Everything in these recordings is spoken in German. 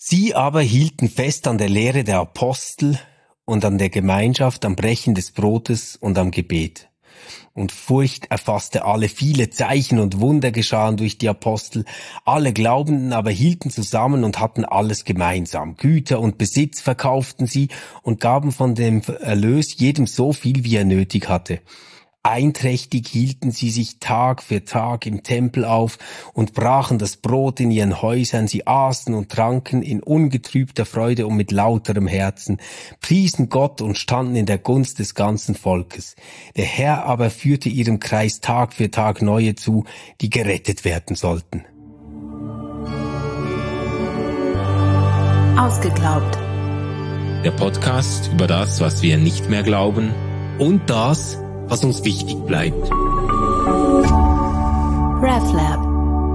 Sie aber hielten fest an der Lehre der Apostel und an der Gemeinschaft, am Brechen des Brotes und am Gebet. Und Furcht erfasste alle, viele Zeichen und Wunder geschahen durch die Apostel. Alle Glaubenden aber hielten zusammen und hatten alles gemeinsam. Güter und Besitz verkauften sie und gaben von dem Erlös jedem so viel, wie er nötig hatte. Einträchtig hielten sie sich Tag für Tag im Tempel auf und brachen das Brot in ihren Häusern. Sie aßen und tranken in ungetrübter Freude und mit lauterem Herzen, priesen Gott und standen in der Gunst des ganzen Volkes. Der Herr aber führte ihrem Kreis Tag für Tag neue zu, die gerettet werden sollten. Ausgeglaubt. Der Podcast über das, was wir nicht mehr glauben Und das, was uns wichtig bleibt. RefLab.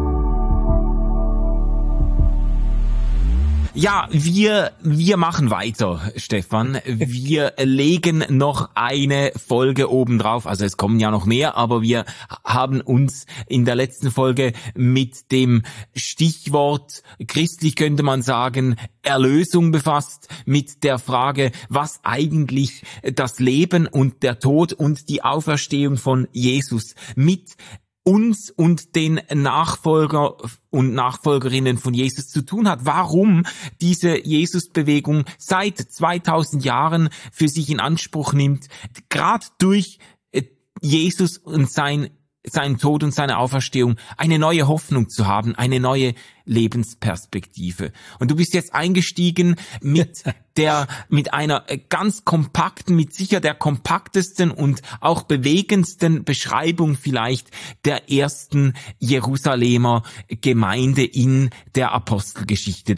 Ja, wir machen weiter, Stefan. Wir legen noch eine Folge obendrauf. Also es kommen ja noch mehr, aber wir haben uns in der letzten Folge mit dem Stichwort, christlich könnte man sagen, Erlösung befasst, mit der Frage, was eigentlich das Leben und der Tod und die Auferstehung von Jesus mit uns und den Nachfolger und Nachfolgerinnen von Jesus zu tun hat. Warum diese Jesus-Bewegung seit 2000 Jahren für sich in Anspruch nimmt, gerade durch Jesus und sein Tod und seine Auferstehung, eine neue Hoffnung zu haben, eine neue Lebensperspektive. Und du bist jetzt eingestiegen mit einer ganz kompakten, mit sicher der kompaktesten und auch bewegendsten Beschreibung vielleicht der ersten Jerusalemer Gemeinde in der Apostelgeschichte.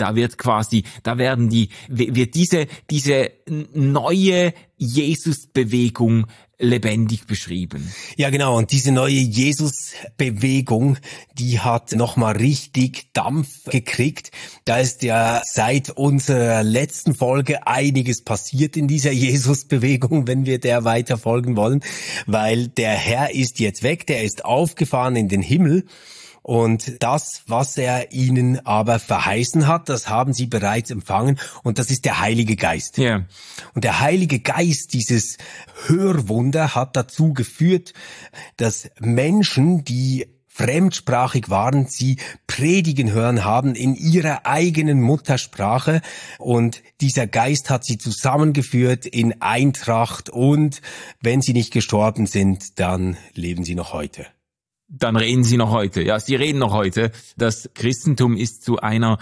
Wird diese neue Jesus-Bewegung lebendig beschrieben. Ja, genau. Und diese neue Jesus-Bewegung, die hat nochmal richtig Dampf gekriegt. Da ist ja seit unserer letzten Folge einiges passiert in dieser Jesus-Bewegung, wenn wir der weiter folgen wollen, weil der Herr ist jetzt weg, der ist aufgefahren in den Himmel. Und das, was er ihnen aber verheißen hat, das haben sie bereits empfangen. Und das ist der Heilige Geist. Yeah. Und der Heilige Geist, dieses Hörwunder, hat dazu geführt, dass Menschen, die fremdsprachig waren, sie predigen hören haben in ihrer eigenen Muttersprache. Und dieser Geist hat sie zusammengeführt in Eintracht. Und wenn sie nicht gestorben sind, dann leben sie noch heute. Dann reden sie noch heute. Ja, sie reden noch heute. Das Christentum ist zu einer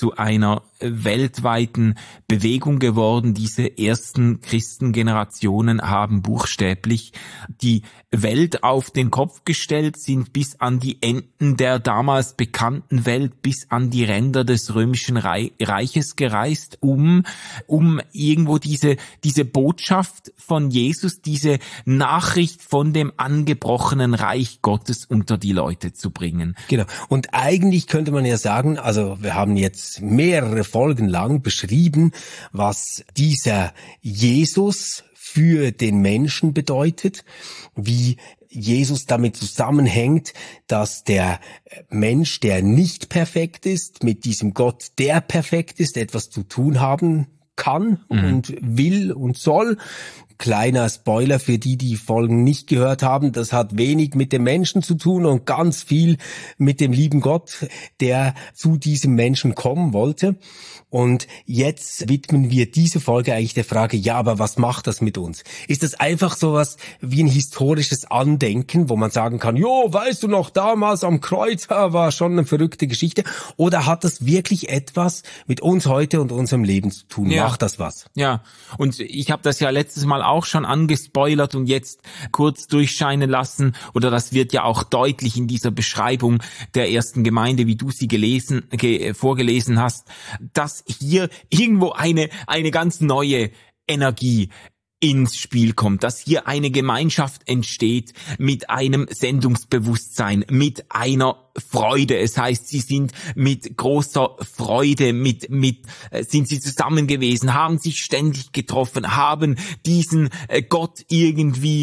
weltweiten Bewegung geworden. Diese ersten Christengenerationen haben buchstäblich die Welt auf den Kopf gestellt, sind bis an die Enden der damals bekannten Welt, bis an die Ränder des römischen Reiches gereist, um irgendwo diese Botschaft von Jesus, diese Nachricht von dem angebrochenen Reich Gottes unter die Leute zu bringen. Genau. Und eigentlich könnte man ja sagen, also wir haben jetzt mehrere Folgen lang beschrieben, was dieser Jesus für den Menschen bedeutet, wie Jesus damit zusammenhängt, dass der Mensch, der nicht perfekt ist, mit diesem Gott, der perfekt ist, etwas zu tun haben kann und will und soll. Kleiner Spoiler für die Folgen nicht gehört haben, das hat wenig mit dem Menschen zu tun und ganz viel mit dem lieben Gott, der zu diesem Menschen kommen wollte. Und jetzt widmen wir diese Folge eigentlich der Frage, ja, aber was macht das mit uns? Ist das einfach sowas wie ein historisches Andenken, wo man sagen kann, jo, weißt du noch, damals am Kreuz war schon eine verrückte Geschichte? Oder hat das wirklich etwas mit uns heute und unserem Leben zu tun? Ja. Macht das was? Ja, und ich habe das ja letztes Mal auch schon angespoilert und jetzt kurz durchscheinen lassen, oder das wird ja auch deutlich in dieser Beschreibung der ersten Gemeinde, wie du sie vorgelesen hast, dass hier irgendwo eine ganz neue Energie ins Spiel kommt, dass hier eine Gemeinschaft entsteht mit einem Sendungsbewusstsein, mit einer Freude. Es heißt, sie sind mit großer Freude, sind sie zusammen gewesen, haben sich ständig getroffen, haben diesen Gott irgendwie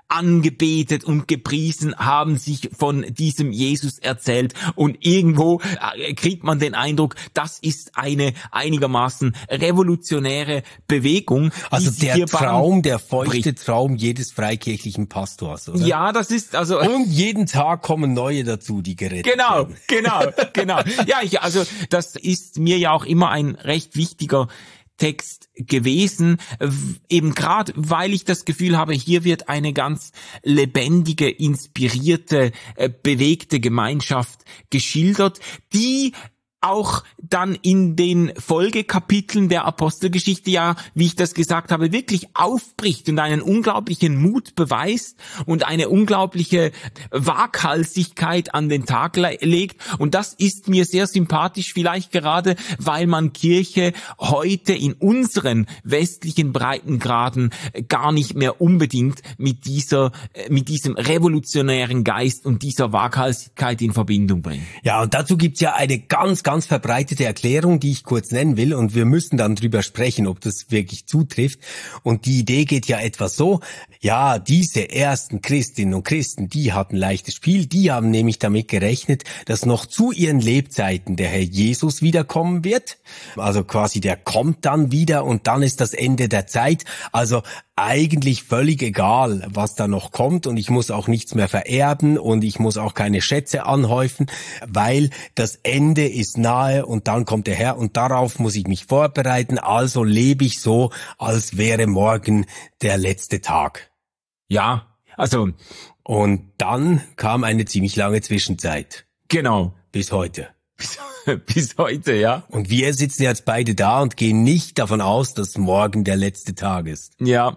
angebetet und gepriesen, haben sich von diesem Jesus erzählt und irgendwo kriegt man den Eindruck, das ist eine einigermaßen revolutionäre Bewegung. Also der Traum, der feuchte Traum jedes freikirchlichen Pastors, oder? Ja, das ist also... Und jeden Tag kommen neue dazu, die gerettet werden. Genau. Ja, also das ist mir ja auch immer ein recht wichtiger Text gewesen, eben gerade, weil ich das Gefühl habe, hier wird eine ganz lebendige, inspirierte, bewegte Gemeinschaft geschildert, die auch dann in den Folgekapiteln der Apostelgeschichte ja, wie ich das gesagt habe, wirklich aufbricht und einen unglaublichen Mut beweist und eine unglaubliche Waghalsigkeit an den Tag legt. Und das ist mir sehr sympathisch, vielleicht gerade, weil man Kirche heute in unseren westlichen Breitengraden gar nicht mehr unbedingt mit diesem revolutionären Geist und dieser Waghalsigkeit in Verbindung bringt. Ja, und dazu gibt's ja eine ganz verbreitete Erklärung, die ich kurz nennen will, und wir müssen dann drüber sprechen, ob das wirklich zutrifft. Und die Idee geht ja etwas so: Ja, diese ersten Christinnen und Christen, die hatten leichtes Spiel, die haben nämlich damit gerechnet, dass noch zu ihren Lebzeiten der Herr Jesus wiederkommen wird. Also quasi der kommt dann wieder und dann ist das Ende der Zeit. Also eigentlich völlig egal, was da noch kommt, und ich muss auch nichts mehr vererben und ich muss auch keine Schätze anhäufen, weil das Ende ist nahe und dann kommt der Herr und darauf muss ich mich vorbereiten, also lebe ich so, als wäre morgen der letzte Tag. Ja, also... Und dann kam eine ziemlich lange Zwischenzeit. Genau. Bis heute. Bis heute, ja. Und wir sitzen jetzt beide da und gehen nicht davon aus, dass morgen der letzte Tag ist. Ja.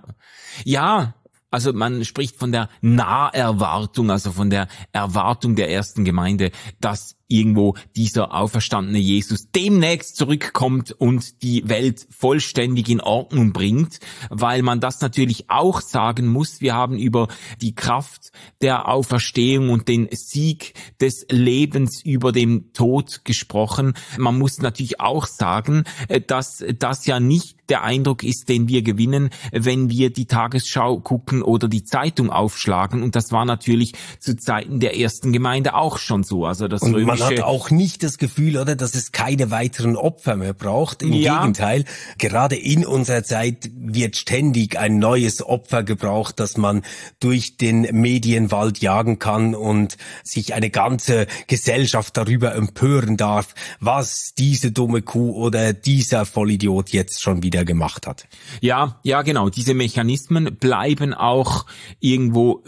Ja, also man spricht von der Naherwartung, also von der Erwartung der ersten Gemeinde, dass irgendwo dieser auferstandene Jesus demnächst zurückkommt und die Welt vollständig in Ordnung bringt, weil man das natürlich auch sagen muss. Wir haben über die Kraft der Auferstehung und den Sieg des Lebens über dem Tod gesprochen. Man muss natürlich auch sagen, dass das ja nicht der Eindruck ist, den wir gewinnen, wenn wir die Tagesschau gucken oder die Zeitung aufschlagen. Und das war natürlich zu Zeiten der ersten Gemeinde auch schon so. Also das Man hat auch nicht das Gefühl, oder, dass es keine weiteren Opfer mehr braucht. Im Gegenteil, gerade in unserer Zeit wird ständig ein neues Opfer gebraucht, das man durch den Medienwald jagen kann und sich eine ganze Gesellschaft darüber empören darf, was diese dumme Kuh oder dieser Vollidiot jetzt schon wieder gemacht hat. Ja, genau. Diese Mechanismen bleiben auch irgendwo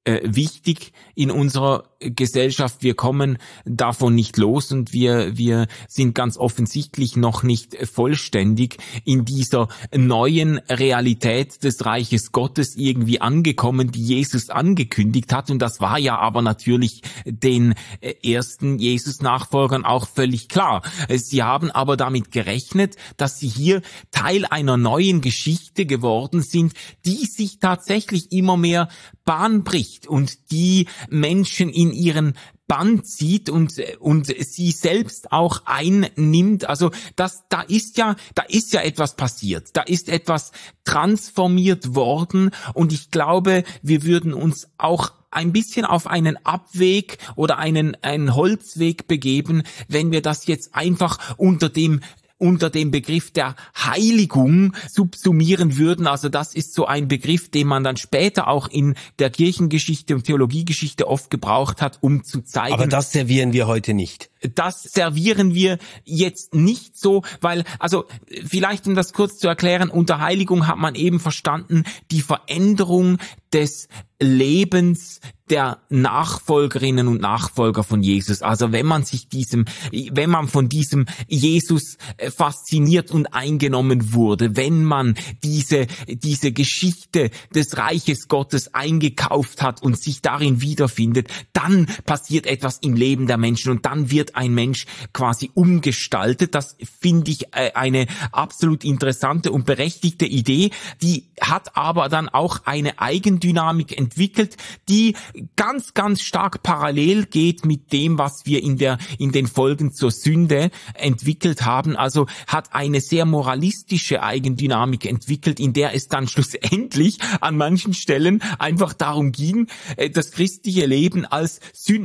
wichtig in unserer Gesellschaft. Wir kommen davon nicht los und wir sind ganz offensichtlich noch nicht vollständig in dieser neuen Realität des Reiches Gottes irgendwie angekommen, die Jesus angekündigt hat. Und das war ja aber natürlich den ersten Jesus-Nachfolgern auch völlig klar. Sie haben aber damit gerechnet, dass sie hier Teil einer neuen Geschichte geworden sind, die sich tatsächlich immer mehr Bahn bricht und die Menschen in ihren Bann zieht und sie selbst auch einnimmt. Also da ist ja etwas passiert. Da ist etwas transformiert worden und ich glaube, wir würden uns auch ein bisschen auf einen Abweg oder einen Holzweg begeben, wenn wir das jetzt einfach unter dem Begriff der Heiligung subsumieren würden. Also das ist so ein Begriff, den man dann später auch in der Kirchengeschichte und Theologiegeschichte oft gebraucht hat, um zu zeigen. Aber das servieren wir heute nicht. Das servieren wir jetzt nicht so, weil, also vielleicht um das kurz zu erklären, unter Heiligung hat man eben verstanden, die Veränderung des Lebens der Nachfolgerinnen und Nachfolger von Jesus. Also wenn man von diesem Jesus fasziniert und eingenommen wurde, wenn man diese Geschichte des Reiches Gottes eingekauft hat und sich darin wiederfindet, dann passiert etwas im Leben der Menschen und dann wird ein Mensch quasi umgestaltet. Das finde ich eine absolut interessante und berechtigte Idee. Die hat aber dann auch eine Eigendynamik entwickelt, die ganz, ganz stark parallel geht mit dem, was wir in den Folgen zur Sünde entwickelt haben. Also hat eine sehr moralistische Eigendynamik entwickelt, in der es dann schlussendlich an manchen Stellen einfach darum ging, das christliche Leben als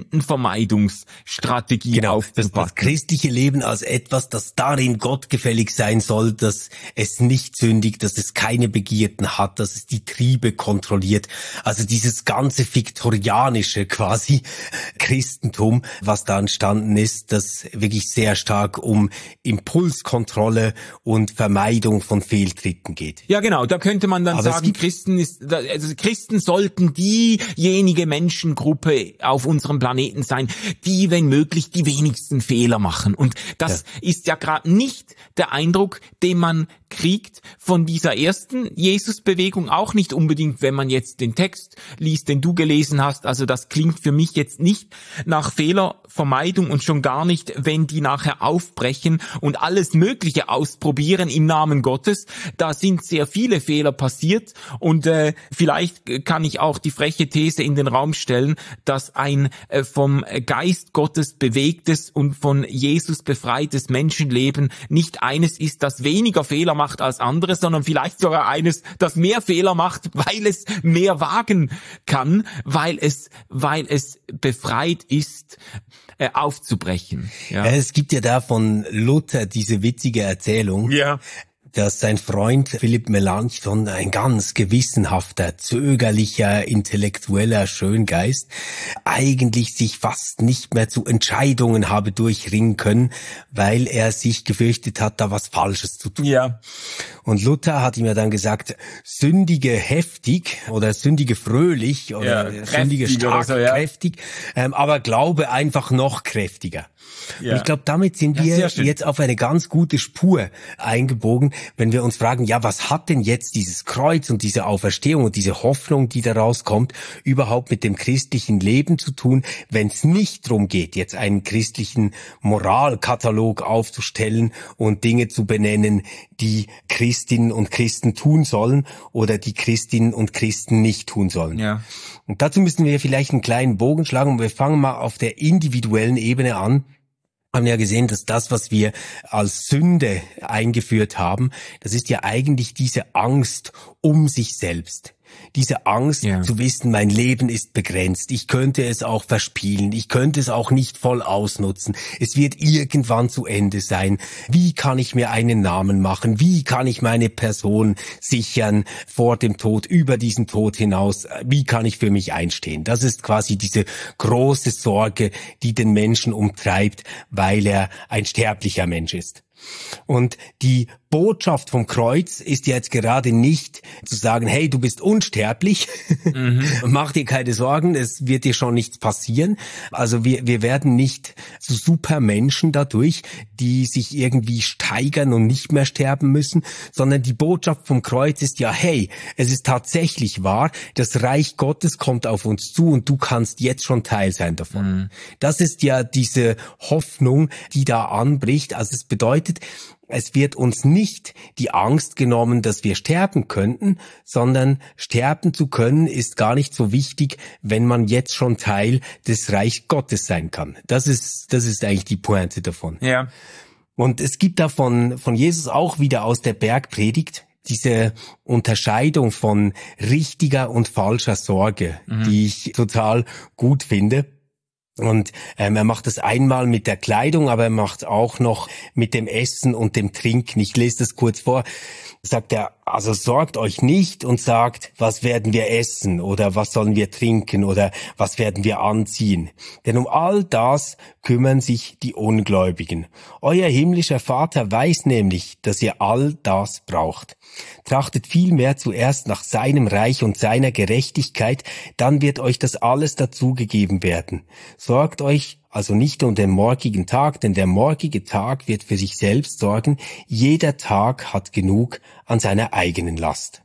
Sündenvermeidungsstrategie aufzubauen. Das christliche Leben als etwas, das darin gottgefällig sein soll, dass es nicht sündigt, dass es keine Begierden hat, dass es die Triebe kontrolliert. Also dieses ganze viktorianische quasi Christentum, was da entstanden ist, das wirklich sehr stark um Impulskontrolle und Vermeidung von Fehltritten geht. Ja, genau, da könnte man dann sagen, Christen sollten diejenige Menschengruppe auf unserem Planeten sein, die, wenn möglich, die wenigsten Fehler machen. Und das ist ja gerade nicht der Eindruck, den man kriegt von dieser ersten Jesus-Bewegung, auch nicht unbedingt, wenn man jetzt den Text liest, den du gelesen hast. Also das klingt für mich jetzt nicht nach Fehlervermeidung und schon gar nicht, wenn die nachher aufbrechen und alles Mögliche ausprobieren im Namen Gottes. Da sind sehr viele Fehler passiert und vielleicht kann ich auch die freche These in den Raum stellen, dass ein vom Geist Gottes bewegtes und von Jesus befreites Menschenleben nicht eines ist, das weniger Fehler macht als andere, sondern vielleicht sogar eines, das mehr Fehler macht, weil es mehr wagen kann, weil es befreit ist, aufzubrechen. Ja. Es gibt ja da von Luther diese witzige Erzählung. Ja. Dass sein Freund Philipp Melanchthon, ein ganz gewissenhafter, zögerlicher, intellektueller Schöngeist, eigentlich sich fast nicht mehr zu Entscheidungen habe durchringen können, weil er sich gefürchtet hat, da was Falsches zu tun. Ja. Und Luther hat ihm ja dann gesagt, sündige heftig oder sündige fröhlich oder sündige stark, so, kräftig, aber glaube einfach noch kräftiger. Ja. Und ich glaube, damit sind wir jetzt auf eine ganz gute Spur eingebogen, wenn wir uns fragen, ja, was hat denn jetzt dieses Kreuz und diese Auferstehung und diese Hoffnung, die daraus kommt, überhaupt mit dem christlichen Leben zu tun, wenn es nicht darum geht, jetzt einen christlichen Moralkatalog aufzustellen und Dinge zu benennen, die Christinnen und Christen tun sollen oder die Christinnen und Christen nicht tun sollen. Ja. Und dazu müssen wir vielleicht einen kleinen Bogen schlagen und wir fangen mal auf der individuellen Ebene an. Wir haben ja gesehen, dass das, was wir als Sünde eingeführt haben, das ist ja eigentlich diese Angst um sich selbst. Diese Angst zu wissen, mein Leben ist begrenzt. Ich könnte es auch verspielen. Ich könnte es auch nicht voll ausnutzen. Es wird irgendwann zu Ende sein. Wie kann ich mir einen Namen machen? Wie kann ich meine Person sichern vor dem Tod, über diesen Tod hinaus? Wie kann ich für mich einstehen? Das ist quasi diese große Sorge, die den Menschen umtreibt, weil er ein sterblicher Mensch ist. Und die Botschaft vom Kreuz ist jetzt gerade nicht zu sagen, hey, du bist unsterblich, mach dir keine Sorgen, es wird dir schon nichts passieren. Also wir werden nicht zu Supermenschen dadurch, die sich irgendwie steigern und nicht mehr sterben müssen, sondern die Botschaft vom Kreuz ist ja, hey, es ist tatsächlich wahr, das Reich Gottes kommt auf uns zu und du kannst jetzt schon Teil sein davon. Das ist ja diese Hoffnung, die da anbricht. Also es bedeutet, es wird uns nicht die Angst genommen, dass wir sterben könnten, sondern sterben zu können ist gar nicht so wichtig, wenn man jetzt schon Teil des Reich Gottes sein kann. Das ist eigentlich die Pointe davon. Ja. Und es gibt da von Jesus auch wieder aus der Bergpredigt diese Unterscheidung von richtiger und falscher Sorge, die ich total gut finde. Und er macht das einmal mit der Kleidung, aber er macht auch noch mit dem Essen und dem Trinken. Ich lese das kurz vor. Sagt er, also sorgt euch nicht und sagt, was werden wir essen oder was sollen wir trinken oder was werden wir anziehen. Denn um all das kümmern sich die Ungläubigen. Euer himmlischer Vater weiß nämlich, dass ihr all das braucht. Trachtet vielmehr zuerst nach seinem Reich und seiner Gerechtigkeit, dann wird euch das alles dazugegeben werden. Sorgt euch also nicht um den morgigen Tag, denn der morgige Tag wird für sich selbst sorgen. Jeder Tag hat genug an seiner eigenen Last.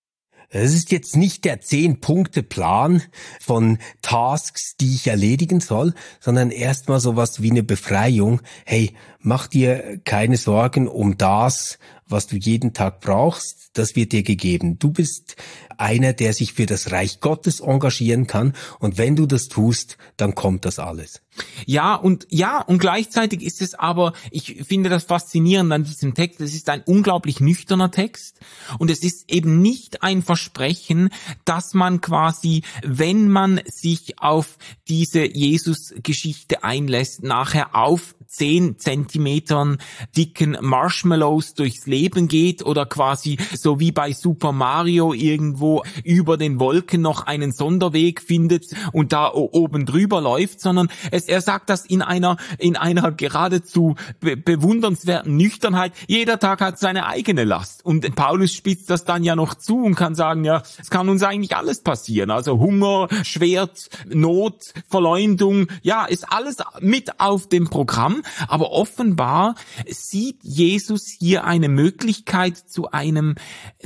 Es ist jetzt nicht der 10-Punkte-Plan von Tasks, die ich erledigen soll, sondern erstmal sowas wie eine Befreiung. Hey, mach dir keine Sorgen um das, was du jeden Tag brauchst, das wird dir gegeben. Du bist einer, der sich für das Reich Gottes engagieren kann, und wenn du das tust, dann kommt das alles. Ja, und gleichzeitig ist es aber, ich finde das faszinierend an diesem Text, es ist ein unglaublich nüchterner Text und es ist eben nicht ein Versprechen, dass man quasi, wenn man sich auf diese Jesus-Geschichte einlässt, nachher auf 10 Zentimetern dicken Marshmallows durchs Leben geht oder quasi so wie bei Super Mario irgendwo über den Wolken noch einen Sonderweg findet und da oben drüber läuft, sondern er sagt das in einer geradezu bewundernswerten Nüchternheit. Jeder Tag hat seine eigene Last. Und Paulus spitzt das dann ja noch zu und kann sagen, ja, es kann uns eigentlich alles passieren. Also Hunger, Schwert, Not, Verleumdung, ja, ist alles mit auf dem Programm. Aber offenbar sieht Jesus hier eine Möglichkeit zu einem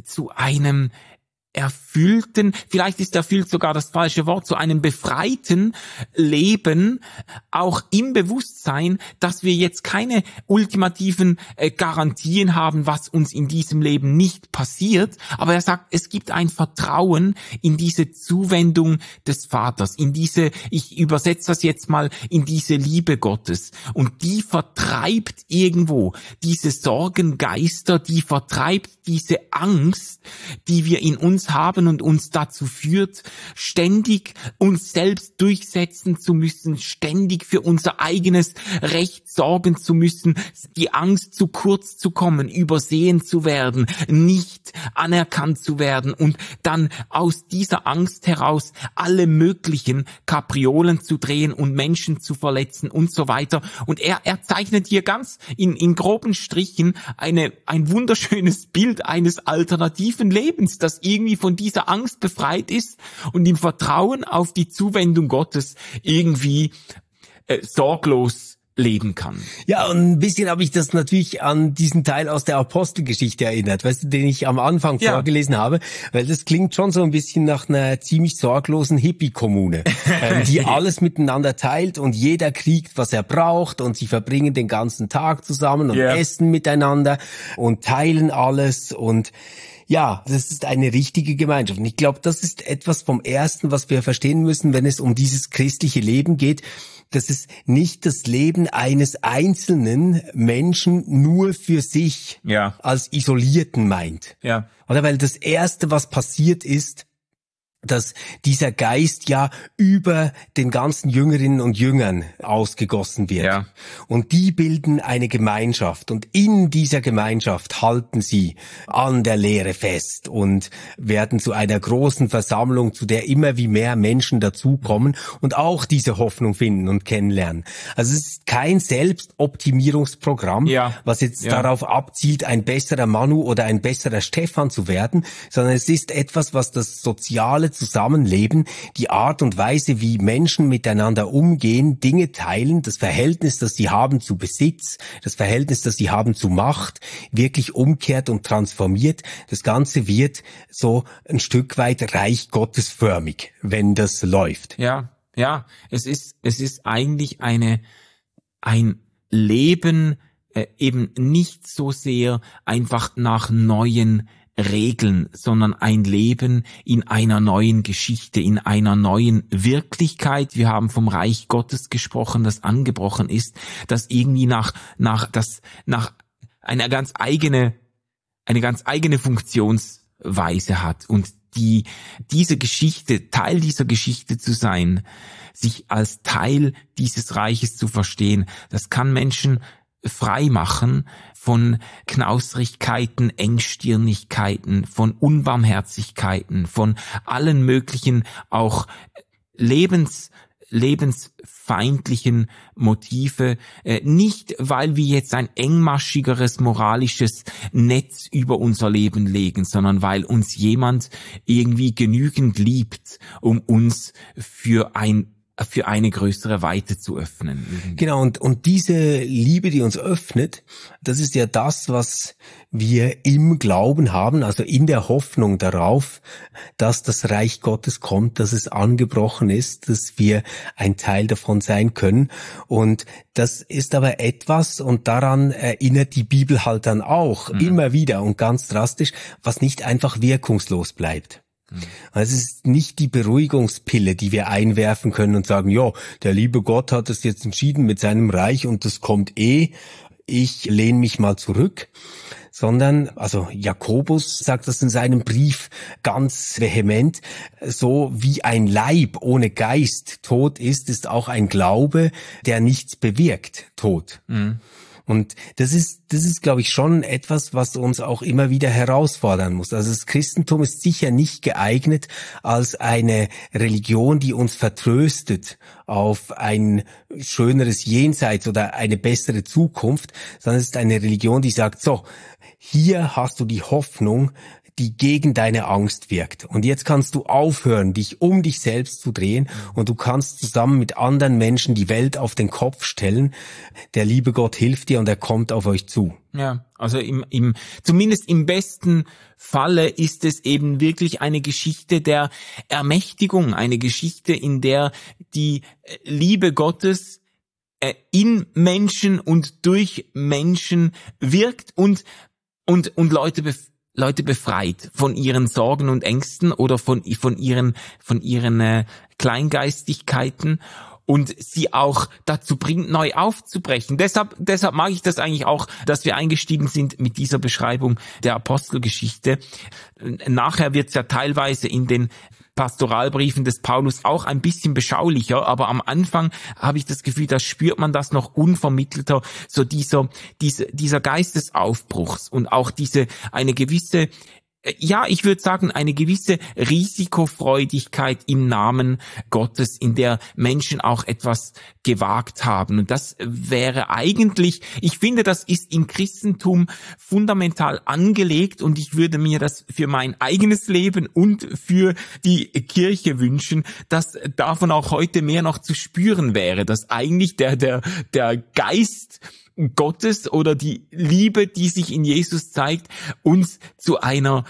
erfüllten, vielleicht ist erfüllt sogar das falsche Wort, zu einem befreiten Leben, auch im Bewusstsein, dass wir jetzt keine ultimativen Garantien haben, was uns in diesem Leben nicht passiert, aber er sagt, es gibt ein Vertrauen in diese Zuwendung des Vaters, in diese, ich übersetze das jetzt mal, in diese Liebe Gottes, und die vertreibt irgendwo diese Sorgengeister, die vertreibt diese Angst, die wir in uns haben und uns dazu führt, ständig uns selbst durchsetzen zu müssen, ständig für unser eigenes Recht sorgen zu müssen, die Angst, zu kurz zu kommen, übersehen zu werden, nicht anerkannt zu werden und dann aus dieser Angst heraus alle möglichen Kapriolen zu drehen und Menschen zu verletzen und so weiter. Und er zeichnet hier ganz in groben Strichen ein wunderschönes Bild eines alternativen Lebens, das irgendwie von dieser Angst befreit ist und im Vertrauen auf die Zuwendung Gottes irgendwie sorglos leben kann. Ja, und ein bisschen habe ich das natürlich an diesen Teil aus der Apostelgeschichte erinnert, weißt du, den ich am Anfang vorgelesen habe, weil das klingt schon so ein bisschen nach einer ziemlich sorglosen Hippie-Kommune, die alles miteinander teilt und jeder kriegt, was er braucht, und sie verbringen den ganzen Tag zusammen und essen miteinander und teilen alles, und ja, das ist eine richtige Gemeinschaft. Und ich glaube, das ist etwas vom Ersten, was wir verstehen müssen, wenn es um dieses christliche Leben geht, dass es nicht das Leben eines einzelnen Menschen nur für sich als Isolierten meint. Ja. Oder weil das Erste, was passiert ist, dass dieser Geist ja über den ganzen Jüngerinnen und Jüngern ausgegossen wird. Ja. Und die bilden eine Gemeinschaft. Und in dieser Gemeinschaft halten sie an der Lehre fest und werden zu einer großen Versammlung, zu der immer wie mehr Menschen dazukommen und auch diese Hoffnung finden und kennenlernen. Also es ist kein Selbstoptimierungsprogramm, was jetzt darauf abzielt, ein besserer Manu oder ein besserer Stefan zu werden, sondern es ist etwas, was das soziale Zusammenleben, die Art und Weise, wie Menschen miteinander umgehen, Dinge teilen, das Verhältnis, das sie haben zu Besitz, das Verhältnis, das sie haben zu Macht, wirklich umkehrt und transformiert. Das Ganze wird so ein Stück weit Reich Gottes förmig, wenn das läuft. Ja, es ist eigentlich ein Leben eben nicht so sehr einfach nach neuen Regeln, sondern ein Leben in einer neuen Geschichte, in einer neuen Wirklichkeit. Wir haben vom Reich Gottes gesprochen, das angebrochen ist, das irgendwie nach eine ganz eigene Funktionsweise hat. Und diese Geschichte, Teil dieser Geschichte zu sein, sich als Teil dieses Reiches zu verstehen, das kann Menschen frei machen von Knausrigkeiten, Engstirnigkeiten, von Unbarmherzigkeiten, von allen möglichen auch lebensfeindlichen Motive, nicht weil wir jetzt ein engmaschigeres moralisches Netz über unser Leben legen, sondern weil uns jemand irgendwie genügend liebt, um uns für ein für eine größere Weite zu öffnen. Irgendwie. Genau, und diese Liebe, die uns öffnet, das ist ja das, was wir im Glauben haben, also in der Hoffnung darauf, dass das Reich Gottes kommt, dass es angebrochen ist, dass wir ein Teil davon sein können. Und das ist aber etwas, und daran erinnert die Bibel halt dann auch immer wieder und ganz drastisch, was nicht einfach wirkungslos bleibt. Also es ist nicht die Beruhigungspille, die wir einwerfen können und sagen, ja, der liebe Gott hat es jetzt entschieden mit seinem Reich und das kommt ich lehne mich mal zurück, sondern, also Jakobus sagt das in seinem Brief ganz vehement, so wie ein Leib ohne Geist tot ist, ist auch ein Glaube, der nichts bewirkt, tot. Und das ist, glaube ich, schon etwas, was uns auch immer wieder herausfordern muss. Also das Christentum ist sicher nicht geeignet als eine Religion, die uns vertröstet auf ein schöneres Jenseits oder eine bessere Zukunft, sondern es ist eine Religion, die sagt, so, hier hast du die Hoffnung, die gegen deine Angst wirkt. Und jetzt kannst du aufhören, dich um dich selbst zu drehen und du kannst zusammen mit anderen Menschen die Welt auf den Kopf stellen. Der liebe Gott hilft dir und er kommt auf euch zu. Ja, also zumindest im besten Falle ist es eben wirklich eine Geschichte der Ermächtigung, eine Geschichte, in der die Liebe Gottes in Menschen und durch Menschen wirkt und Leute befreit von ihren Sorgen und Ängsten oder von ihren Kleingeistigkeiten und sie auch dazu bringt, neu aufzubrechen. Deshalb mag ich das eigentlich auch, dass wir eingestiegen sind mit dieser Beschreibung der Apostelgeschichte. Nachher wird's ja teilweise in den Pastoralbriefen des Paulus auch ein bisschen beschaulicher, aber am Anfang habe ich das Gefühl, da spürt man das noch unvermittelter, so dieser Geist des Aufbruchs und auch eine gewisse, ja, ich würde sagen, eine gewisse Risikofreudigkeit im Namen Gottes, in der Menschen auch etwas gewagt haben. Und das wäre eigentlich, ich finde, das ist im Christentum fundamental angelegt und ich würde mir das für mein eigenes Leben und für die Kirche wünschen, dass davon auch heute mehr noch zu spüren wäre, dass eigentlich der Geist Gottes oder die Liebe, die sich in Jesus zeigt, uns zu einer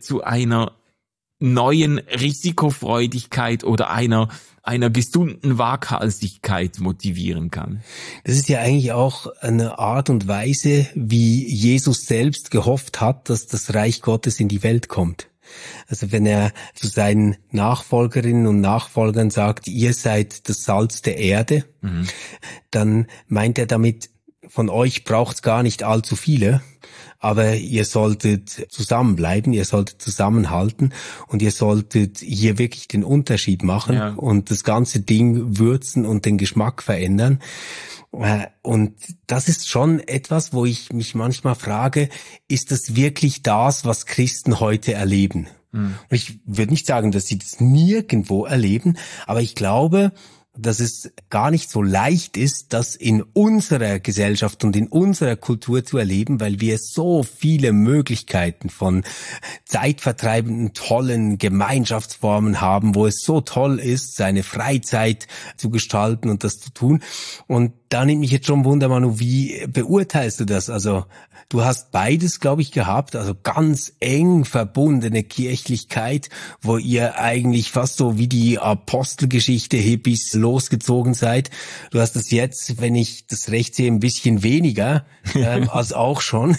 neuen Risikofreudigkeit oder einer gesunden Waghalsigkeit motivieren kann. Das ist ja eigentlich auch eine Art und Weise, wie Jesus selbst gehofft hat, dass das Reich Gottes in die Welt kommt. Also wenn er zu seinen Nachfolgerinnen und Nachfolgern sagt, ihr seid das Salz der Erde, dann meint er damit, von euch braucht's gar nicht allzu viele, aber ihr solltet zusammenbleiben, ihr solltet zusammenhalten und ihr solltet hier wirklich den Unterschied machen und das ganze Ding würzen und den Geschmack verändern. Und das ist schon etwas, wo ich mich manchmal frage, ist das wirklich das, was Christen heute erleben? Und ich würde nicht sagen, dass sie das nirgendwo erleben, aber ich glaube, dass es gar nicht so leicht ist, das in unserer Gesellschaft und in unserer Kultur zu erleben, weil wir so viele Möglichkeiten von zeitvertreibenden, tollen Gemeinschaftsformen haben, wo es so toll ist, seine Freizeit zu gestalten und das zu tun. Und da nimmt mich jetzt schon Wunder, Manu, wie beurteilst du das? Also du hast beides, glaube ich, gehabt, also ganz eng verbundene Kirchlichkeit, wo ihr eigentlich fast so wie die Apostelgeschichte Hippies losgezogen seid. Du hast das jetzt, wenn ich das recht sehe, ein bisschen weniger als auch schon.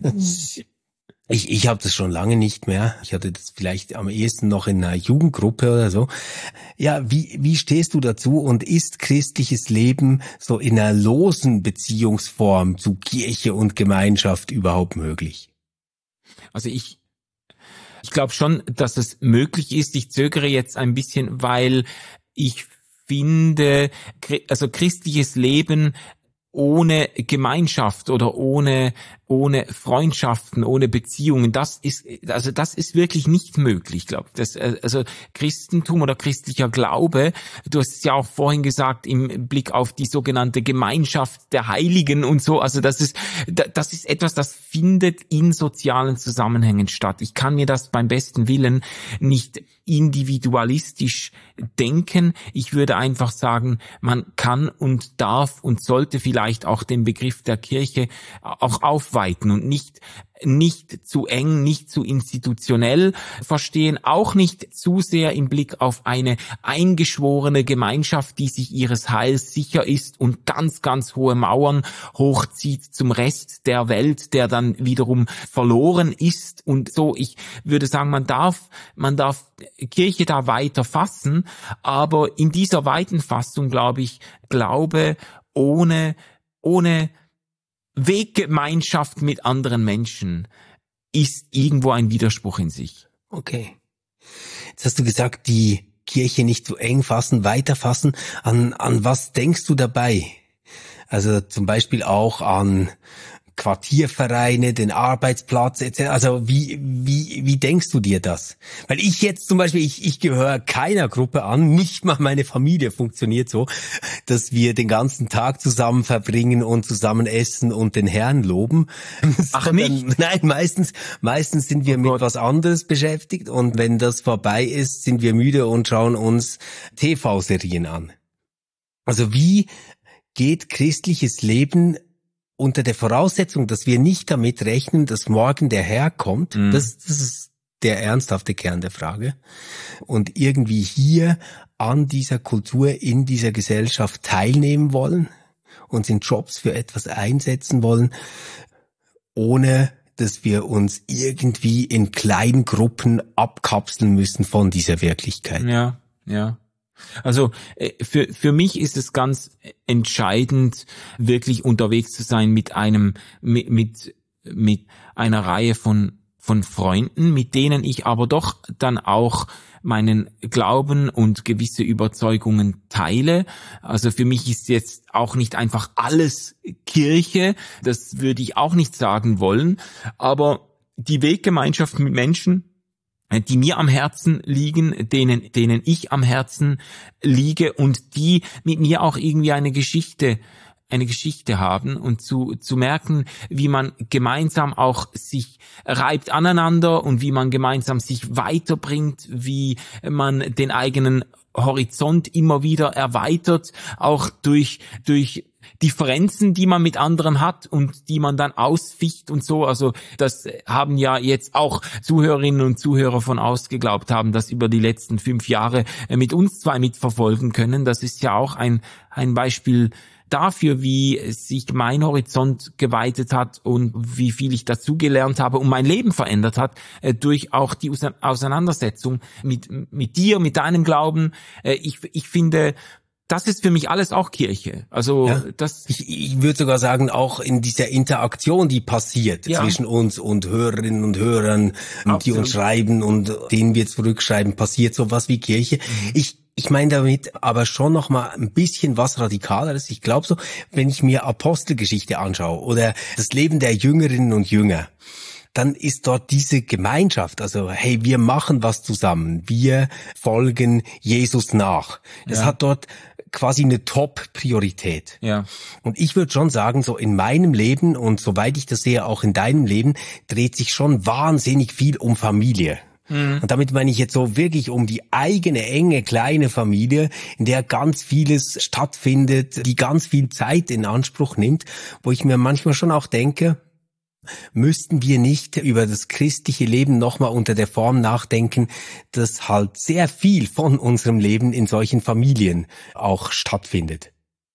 Ich habe das schon lange nicht mehr. Ich hatte das vielleicht am ehesten noch in einer Jugendgruppe oder so. Ja, wie stehst du dazu und ist christliches Leben so in einer losen Beziehungsform zu Kirche und Gemeinschaft überhaupt möglich? Also ich glaube schon, dass es möglich ist. Ich zögere jetzt ein bisschen, weil ich finde, also christliches Leben ohne Gemeinschaft oder ohne ohne Freundschaften, ohne Beziehungen, das ist wirklich nicht möglich, glaube ich. Also Christentum oder christlicher Glaube, du hast es ja auch vorhin gesagt, im Blick auf die sogenannte Gemeinschaft der Heiligen und so, also das ist etwas, das findet in sozialen Zusammenhängen statt. Ich kann mir das beim besten Willen nicht individualistisch denken. Ich würde einfach sagen, man kann und darf und sollte vielleicht auch den Begriff der Kirche auch aufweiten und nicht zu eng, nicht zu institutionell verstehen, auch nicht zu sehr im Blick auf eine eingeschworene Gemeinschaft, die sich ihres Heils sicher ist und ganz, ganz hohe Mauern hochzieht zum Rest der Welt, der dann wiederum verloren ist und so. Ich würde sagen, man darf Kirche da weiter fassen, aber in dieser weiten Fassung, glaube ich, Glaube ohne Weggemeinschaft mit anderen Menschen ist irgendwo ein Widerspruch in sich. Okay. Jetzt hast du gesagt, die Kirche nicht so eng fassen, weiter fassen. An was denkst du dabei? Also zum Beispiel auch an Quartiervereine, den Arbeitsplatz etc. Also wie denkst du dir das? Weil ich jetzt zum Beispiel, ich gehöre keiner Gruppe an, nicht mal meine Familie funktioniert so, dass wir den ganzen Tag zusammen verbringen und zusammen essen und den Herrn loben. Ach nicht? Nein, meistens sind wir mit was anderes beschäftigt und wenn das vorbei ist, sind wir müde und schauen uns TV-Serien an. Also wie geht christliches Leben unter der Voraussetzung, dass wir nicht damit rechnen, dass morgen der Herr kommt? Das ist der ernsthafte Kern der Frage. Und irgendwie hier an dieser Kultur, in dieser Gesellschaft teilnehmen wollen, uns in Jobs für etwas einsetzen wollen, ohne dass wir uns irgendwie in kleinen Gruppen abkapseln müssen von dieser Wirklichkeit. Ja. Also für mich ist es ganz entscheidend, wirklich unterwegs zu sein mit einer Reihe von Freunden, mit denen ich aber doch dann auch meinen Glauben und gewisse Überzeugungen teile. Also für mich ist jetzt auch nicht einfach alles Kirche, das würde ich auch nicht sagen wollen, aber die Weggemeinschaft mit Menschen, die mir am Herzen liegen, denen ich am Herzen liege und die mit mir auch irgendwie eine Geschichte haben und zu merken, wie man gemeinsam auch sich reibt aneinander und wie man gemeinsam sich weiterbringt, wie man den eigenen Horizont immer wieder erweitert, auch durch Differenzen, die man mit anderen hat und die man dann ausficht und so. Also das haben ja jetzt auch Zuhörerinnen und Zuhörer von ausgeglaubt haben, das über die letzten 5 Jahre mit uns zwei mitverfolgen können. Das ist ja auch ein Beispiel dafür, wie sich mein Horizont geweitet hat und wie viel ich dazugelernt habe und mein Leben verändert hat, durch auch die Auseinandersetzung mit dir, mit deinem Glauben. Ich finde, das ist für mich alles auch Kirche. Also ja, ich würde sogar sagen, auch in dieser Interaktion, die passiert zwischen uns und Hörerinnen und Hörern, die uns schreiben und denen wir zurückschreiben, passiert sowas wie Kirche. Ich meine damit aber schon noch mal ein bisschen was Radikaleres. Ich glaube so, wenn ich mir Apostelgeschichte anschaue oder das Leben der Jüngerinnen und Jünger, dann ist dort diese Gemeinschaft, also hey, wir machen was zusammen, wir folgen Jesus nach. Das hat dort quasi eine Top-Priorität. Ja. Und ich würde schon sagen, so in meinem Leben und soweit ich das sehe, auch in deinem Leben, dreht sich schon wahnsinnig viel um Familie. Und damit meine ich jetzt so wirklich um die eigene, enge, kleine Familie, in der ganz vieles stattfindet, die ganz viel Zeit in Anspruch nimmt, wo ich mir manchmal schon auch denke, müssten wir nicht über das christliche Leben nochmal unter der Form nachdenken, dass halt sehr viel von unserem Leben in solchen Familien auch stattfindet.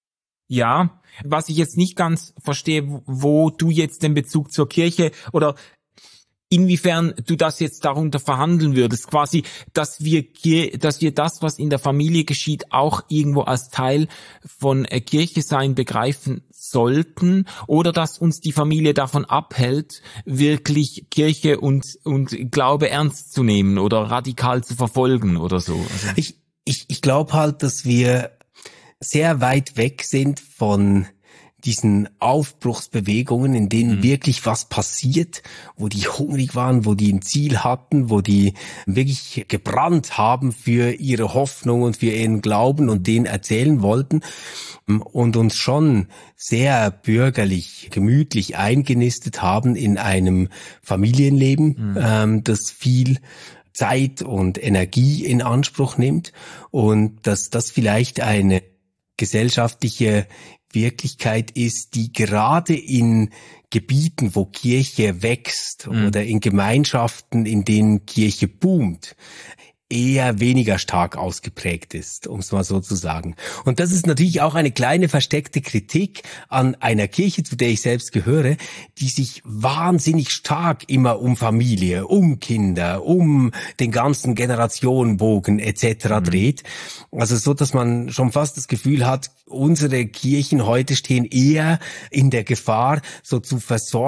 Ja, was ich jetzt nicht ganz verstehe, wo du jetzt den Bezug zur Kirche oder inwiefern du das jetzt darunter verhandeln würdest, quasi, dass wir das, was in der Familie geschieht, auch irgendwo als Teil von Kirche sein begreifen sollten, oder dass uns die Familie davon abhält, wirklich Kirche und Glaube ernst zu nehmen oder radikal zu verfolgen oder so. Also Ich glaube halt, dass wir sehr weit weg sind von diesen Aufbruchsbewegungen, in denen wirklich was passiert, wo die hungrig waren, wo die ein Ziel hatten, wo die wirklich gebrannt haben für ihre Hoffnung und für ihren Glauben und den erzählen wollten und uns schon sehr bürgerlich, gemütlich eingenistet haben in einem Familienleben, das viel Zeit und Energie in Anspruch nimmt und dass das vielleicht eine gesellschaftliche Wirklichkeit ist, die gerade in Gebieten, wo Kirche wächst oder in Gemeinschaften, in denen Kirche boomt, eher weniger stark ausgeprägt ist, um es mal so zu sagen. Und das ist natürlich auch eine kleine versteckte Kritik an einer Kirche, zu der ich selbst gehöre, die sich wahnsinnig stark immer um Familie, um Kinder, um den ganzen Generationenbogen etc. dreht. Also so, dass man schon fast das Gefühl hat, unsere Kirchen heute stehen eher in der Gefahr, so zu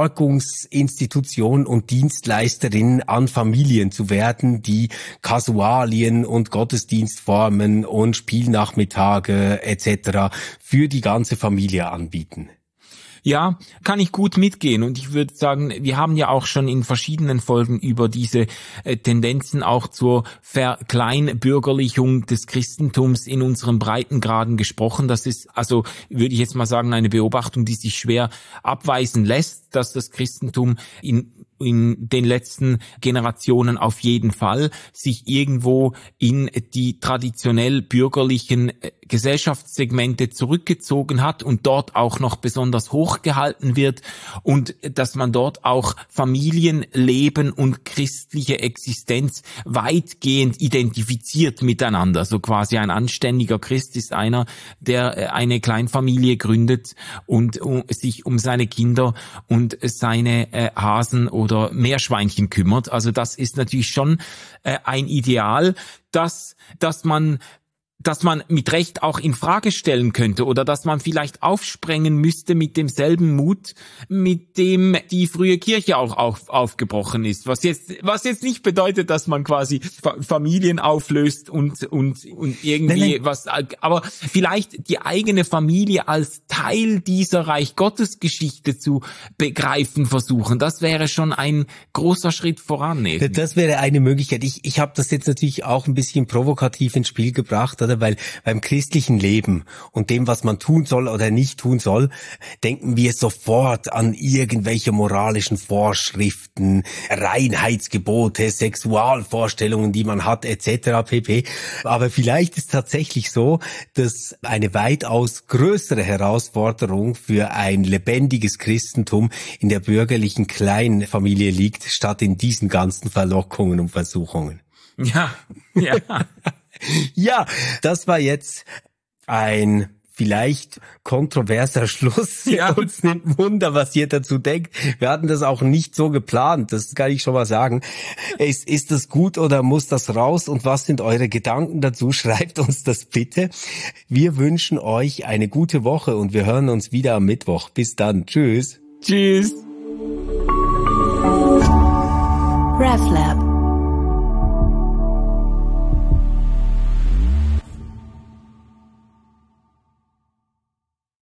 Versorgungsinstitutionen und Dienstleisterinnen an Familien zu werden, die Kasualien und Gottesdienstformen und Spielnachmittage etc. für die ganze Familie anbieten. Ja, kann ich gut mitgehen und ich würde sagen, wir haben ja auch schon in verschiedenen Folgen über diese Tendenzen auch zur Verkleinbürgerlichung des Christentums in unseren Breitengraden gesprochen. Das ist also, würde ich jetzt mal sagen, eine Beobachtung, die sich schwer abweisen lässt, dass das Christentum in den letzten Generationen auf jeden Fall sich irgendwo in die traditionell bürgerlichen Gesellschaftssegmente zurückgezogen hat und dort auch noch besonders hoch gehalten wird und dass man dort auch Familienleben und christliche Existenz weitgehend identifiziert miteinander. So quasi ein anständiger Christ ist einer, der eine Kleinfamilie gründet und sich um seine Kinder und seine Hasen oder Meerschweinchen kümmert. Also das ist natürlich schon ein Ideal, dass man mit Recht auch in Frage stellen könnte oder dass man vielleicht aufsprengen müsste mit demselben Mut, mit dem die frühe Kirche auch aufgebrochen ist. Was jetzt nicht bedeutet, dass man quasi Familien auflöst und irgendwie Nein. was, aber vielleicht die eigene Familie als Teil dieser Reich Gottes Geschichte zu begreifen versuchen. Das wäre schon ein großer Schritt voran. Irgendwie. Das wäre eine Möglichkeit. Ich habe das jetzt natürlich auch ein bisschen provokativ ins Spiel gebracht, oder? Weil beim christlichen Leben und dem, was man tun soll oder nicht tun soll, denken wir sofort an irgendwelche moralischen Vorschriften, Reinheitsgebote, Sexualvorstellungen, die man hat, etc. pp. Aber vielleicht ist tatsächlich so, dass eine weitaus größere Herausforderung für ein lebendiges Christentum in der bürgerlichen Kleinfamilie liegt, statt in diesen ganzen Verlockungen und Versuchungen. Ja. Ja, das war jetzt ein vielleicht kontroverser Schluss. Ja. Uns nimmt Wunder, was ihr dazu denkt. Wir hatten das auch nicht so geplant, das kann ich schon mal sagen. Ist das gut oder muss das raus? Und was sind eure Gedanken dazu? Schreibt uns das bitte. Wir wünschen euch eine gute Woche und wir hören uns wieder am Mittwoch. Bis dann. Tschüss. Tschüss. RefLab